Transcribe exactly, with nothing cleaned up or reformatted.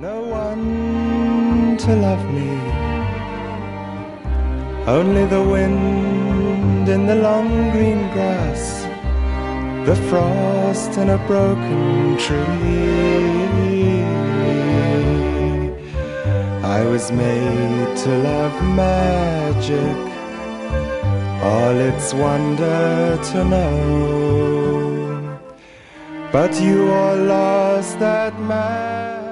No one to love me, only the wind in the long green grass, the frost in a broken tree. I was made to love magic, all its wonder to know, but you all lost that magic.